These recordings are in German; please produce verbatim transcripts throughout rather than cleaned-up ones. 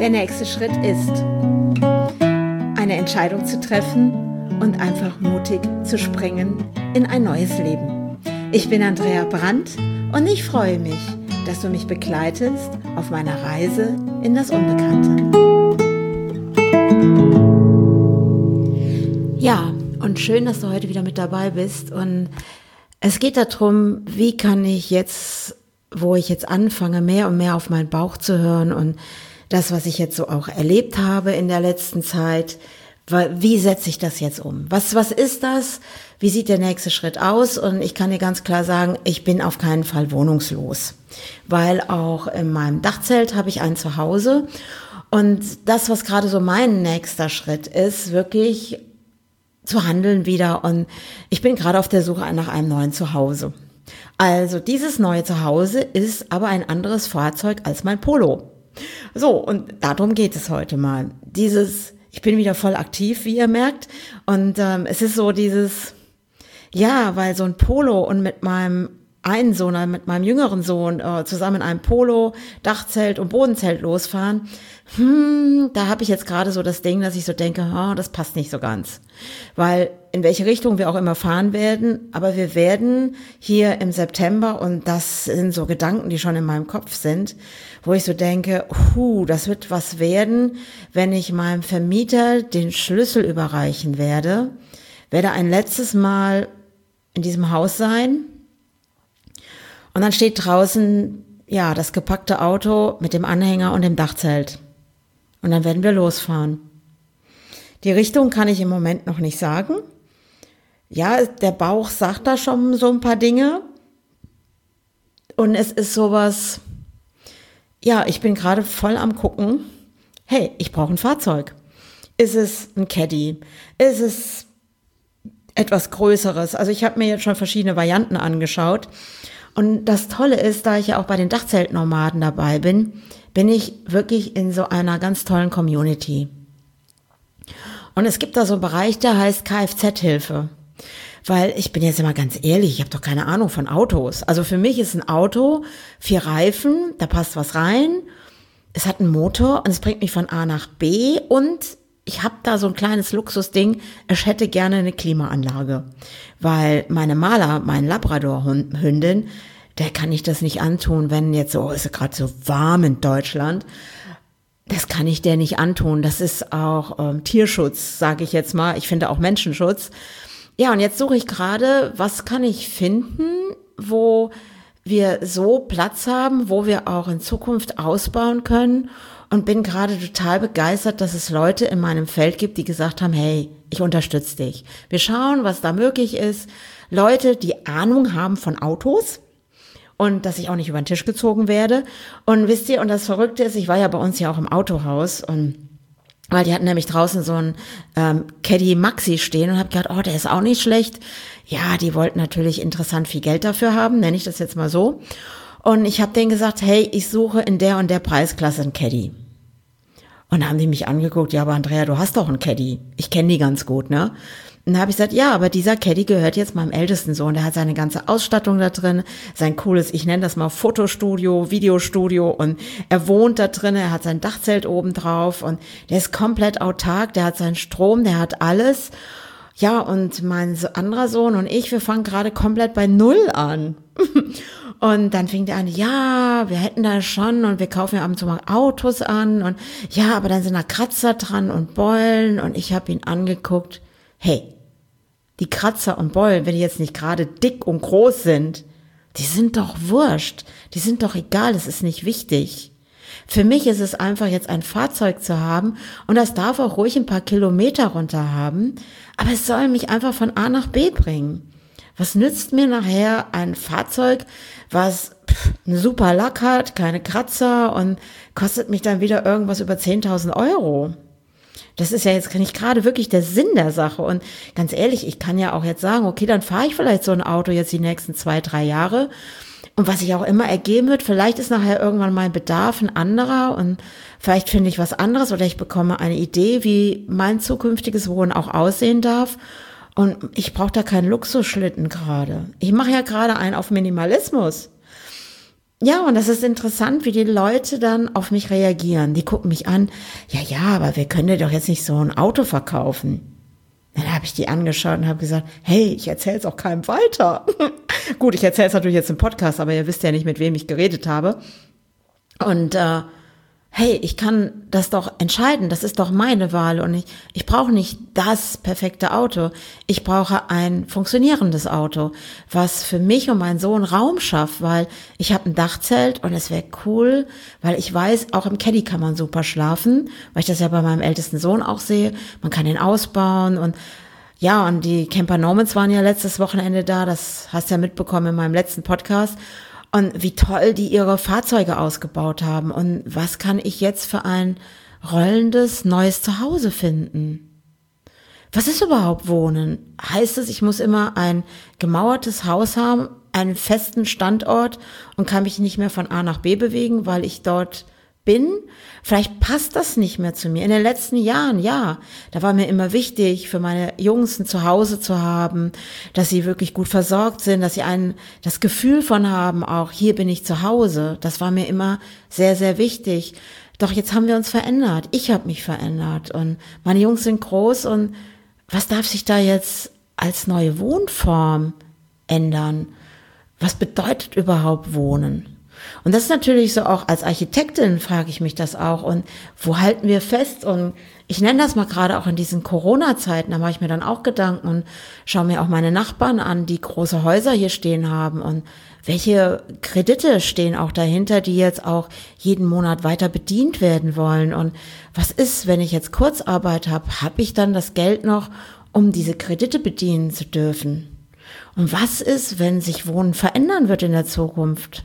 Der nächste Schritt ist, eine Entscheidung zu treffen und einfach mutig zu springen in ein neues Leben. Ich bin Andrea Brandt und ich freue mich, dass du mich begleitest auf meiner Reise in das Unbekannte. Ja, und schön, dass du heute wieder mit dabei bist. Und es geht darum, wie kann ich jetzt, wo ich jetzt anfange, mehr und mehr auf meinen Bauch zu hören und das, was ich jetzt so auch erlebt habe in der letzten Zeit, wie setze ich das jetzt um? Was, was ist das? Wie sieht der nächste Schritt aus? Und ich kann dir ganz klar sagen, ich bin auf keinen Fall wohnungslos, weil auch in meinem Dachzelt habe ich ein Zuhause. Und das, was gerade so mein nächster Schritt ist, wirklich zu handeln wieder. Und ich bin gerade auf der Suche nach einem neuen Zuhause. Also dieses neue Zuhause ist aber ein anderes Fahrzeug als mein Polo. So, und darum geht es heute mal. Dieses, ich bin wieder voll aktiv, wie ihr merkt. Und ähm, es ist so dieses, ja, weil so ein Polo und mit meinem einen Sohn, mit meinem jüngeren Sohn äh, zusammen in einem Polo, Dachzelt und Bodenzelt losfahren, hm, da habe ich jetzt gerade so das Ding, dass ich so denke, oh, das passt nicht so ganz. Weil in welche Richtung wir auch immer fahren werden, aber wir werden hier im September, und das sind so Gedanken, die schon in meinem Kopf sind, wo ich so denke, huh, das wird was werden, wenn ich meinem Vermieter den Schlüssel überreichen werde, werde ein letztes Mal in diesem Haus sein. Und dann steht draußen, ja, das gepackte Auto mit dem Anhänger und dem Dachzelt. Und dann werden wir losfahren. Die Richtung kann ich im Moment noch nicht sagen. Ja, der Bauch sagt da schon so ein paar Dinge. Und es ist sowas, ja, ich bin gerade voll am gucken, hey, ich brauche ein Fahrzeug. Ist es ein Caddy? Ist es etwas Größeres? Also ich habe mir jetzt schon verschiedene Varianten angeschaut. Und das Tolle ist, da ich ja auch bei den Dachzeltnomaden dabei bin, bin ich wirklich in so einer ganz tollen Community. Und es gibt da so einen Bereich, der heißt Kfz-Hilfe. Weil ich bin jetzt immer ganz ehrlich, ich habe doch keine Ahnung von Autos. Also für mich ist ein Auto, vier Reifen, da passt was rein, es hat einen Motor und es bringt mich von A nach B und ich habe da so ein kleines Luxusding, ich hätte gerne eine Klimaanlage, weil meine Maler, mein Labrador-Hündin, der kann ich das nicht antun, wenn jetzt so, ist es gerade so warm in Deutschland, das kann ich der nicht antun, das ist auch ähm, Tierschutz, sage ich jetzt mal, ich finde auch Menschenschutz. Ja, und jetzt suche ich gerade, was kann ich finden, wo wir so Platz haben, wo wir auch in Zukunft ausbauen können. Und bin gerade total begeistert, dass es Leute in meinem Feld gibt, die gesagt haben, hey, ich unterstütze dich. Wir schauen, was da möglich ist. Leute, die Ahnung haben von Autos und dass ich auch nicht über den Tisch gezogen werde. Und wisst ihr, und das Verrückte ist, ich war ja bei uns ja auch im Autohaus und weil die hatten nämlich draußen so einen ähm, Caddy Maxi stehen und hab gedacht, oh, der ist auch nicht schlecht. Ja, die wollten natürlich interessant viel Geld dafür haben, nenne ich das jetzt mal so. Und ich habe denen gesagt, hey, ich suche in der und der Preisklasse einen Caddy. Und dann haben die mich angeguckt, ja, aber Andrea, du hast doch einen Caddy. Ich kenne die ganz gut, ne? Und dann habe ich gesagt, ja, aber dieser Caddy gehört jetzt meinem ältesten Sohn. Der hat seine ganze Ausstattung da drin, sein cooles, ich nenne das mal Fotostudio, Videostudio und er wohnt da drin, er hat sein Dachzelt oben drauf und der ist komplett autark, der hat seinen Strom, der hat alles. Ja, und mein anderer Sohn und ich, wir fangen gerade komplett bei Null an. Und dann fing der an, ja, wir hätten da schon und wir kaufen ja ab und zu mal Autos an und ja, aber dann sind da Kratzer dran und Beulen und ich habe ihn angeguckt, hey, die Kratzer und Beulen, wenn die jetzt nicht gerade dick und groß sind, die sind doch wurscht, die sind doch egal, das ist nicht wichtig. Für mich ist es einfach jetzt ein Fahrzeug zu haben und das darf auch ruhig ein paar Kilometer runter haben, aber es soll mich einfach von A nach B bringen. Was nützt mir nachher ein Fahrzeug, was pff, einen super Lack hat, keine Kratzer und kostet mich dann wieder irgendwas über zehntausend Euro? Das ist ja jetzt nicht gerade wirklich der Sinn der Sache. Und ganz ehrlich, ich kann ja auch jetzt sagen, okay, dann fahre ich vielleicht so ein Auto jetzt die nächsten zwei, drei Jahre. Und was sich auch immer ergeben wird, vielleicht ist nachher irgendwann mein Bedarf ein anderer und vielleicht finde ich was anderes oder ich bekomme eine Idee, wie mein zukünftiges Wohnen auch aussehen darf. Und ich brauche da keinen Luxusschlitten gerade. Ich mache ja gerade einen auf Minimalismus. Ja, und das ist interessant, wie die Leute dann auf mich reagieren. Die gucken mich an, ja, ja, aber wir können dir doch jetzt nicht so ein Auto verkaufen. Dann habe ich die angeschaut und habe gesagt, hey, ich erzähle es auch keinem weiter. Gut, ich erzähle es natürlich jetzt im Podcast, aber ihr wisst ja nicht, mit wem ich geredet habe. Und äh, hey, ich kann das doch entscheiden, das ist doch meine Wahl und ich, ich brauche nicht das perfekte Auto, ich brauche ein funktionierendes Auto, was für mich und meinen Sohn Raum schafft, weil ich habe ein Dachzelt und es wäre cool, weil ich weiß, auch im Caddy kann man super schlafen, weil ich das ja bei meinem ältesten Sohn auch sehe, man kann ihn ausbauen und ja, und die Camper Nomads waren ja letztes Wochenende da, das hast du ja mitbekommen in meinem letzten Podcast. Und wie toll die ihre Fahrzeuge ausgebaut haben. Und was kann ich jetzt für ein rollendes, neues Zuhause finden? Was ist überhaupt Wohnen? Heißt es, ich muss immer ein gemauertes Haus haben, einen festen Standort und kann mich nicht mehr von A nach B bewegen, weil ich dort bin? Vielleicht passt das nicht mehr zu mir. In den letzten Jahren, ja, da war mir immer wichtig, für meine Jungs ein Zuhause zu haben, dass sie wirklich gut versorgt sind, dass sie ein, das Gefühl von haben, auch hier bin ich zu Hause. Das war mir immer sehr, sehr wichtig. Doch jetzt haben wir uns verändert. Ich habe mich verändert und meine Jungs sind groß und was darf sich da jetzt als neue Wohnform ändern? Was bedeutet überhaupt Wohnen? Und das ist natürlich so, auch als Architektin frage ich mich das auch. Und wo halten wir fest? Und ich nenne das mal gerade auch in diesen Corona-Zeiten, da mache ich mir dann auch Gedanken und schaue mir auch meine Nachbarn an, die große Häuser hier stehen haben. Und welche Kredite stehen auch dahinter, die jetzt auch jeden Monat weiter bedient werden wollen? Und was ist, wenn ich jetzt Kurzarbeit habe? Habe ich dann das Geld noch, um diese Kredite bedienen zu dürfen? Und was ist, wenn sich Wohnen verändern wird in der Zukunft?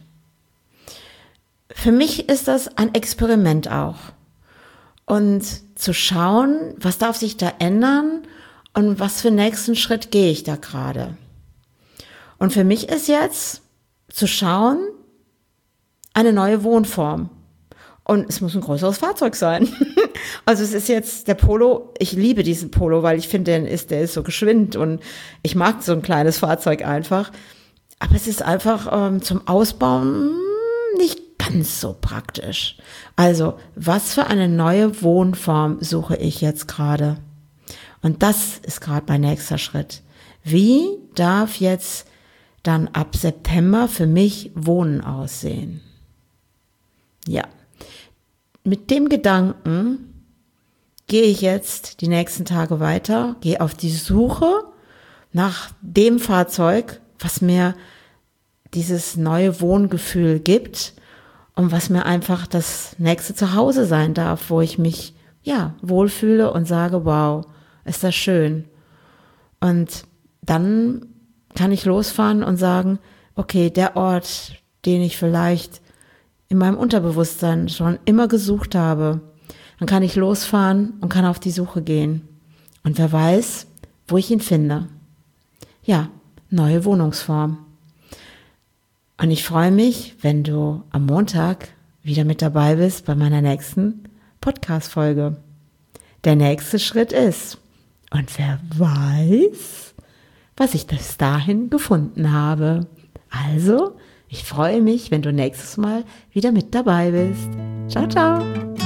Für mich ist das ein Experiment auch. Und zu schauen, was darf sich da ändern und was für nächsten Schritt gehe ich da gerade. Und für mich ist jetzt zu schauen, eine neue Wohnform. Und es muss ein größeres Fahrzeug sein. Also es ist jetzt der Polo, ich liebe diesen Polo, weil ich finde, der ist, der ist so geschwind und ich mag so ein kleines Fahrzeug einfach. Aber es ist einfach ähm, zum Ausbauen nicht ganz so praktisch. Also, was für eine neue Wohnform suche ich jetzt gerade? Und das ist gerade mein nächster Schritt. Wie darf jetzt dann ab September für mich Wohnen aussehen? Ja, mit dem Gedanken gehe ich jetzt die nächsten Tage weiter, gehe auf die Suche nach dem Fahrzeug, was mir dieses neue Wohngefühl gibt und was mir einfach das nächste Zuhause sein darf, wo ich mich, ja, wohlfühle und sage, wow, ist das schön. Und dann kann ich losfahren und sagen, okay, der Ort, den ich vielleicht in meinem Unterbewusstsein schon immer gesucht habe, dann kann ich losfahren und kann auf die Suche gehen. Und wer weiß, wo ich ihn finde. Ja, neue Wohnungsform. Und ich freue mich, wenn du am Montag wieder mit dabei bist bei meiner nächsten Podcast-Folge. Der nächste Schritt ist, und wer weiß, was ich bis dahin gefunden habe. Also, ich freue mich, wenn du nächstes Mal wieder mit dabei bist. Ciao, ciao.